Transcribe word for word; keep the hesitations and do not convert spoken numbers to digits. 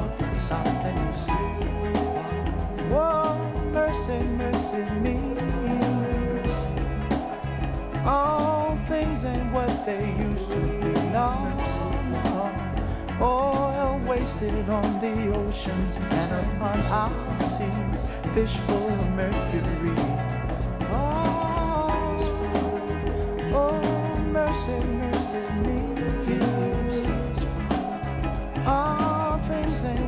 something you see. Oh, mercy, mercy me. All things ain't what they used to be. No, no. Oil wasted on the oceans and upon our seas. Fish full of mercury. Oh, oh, mercy.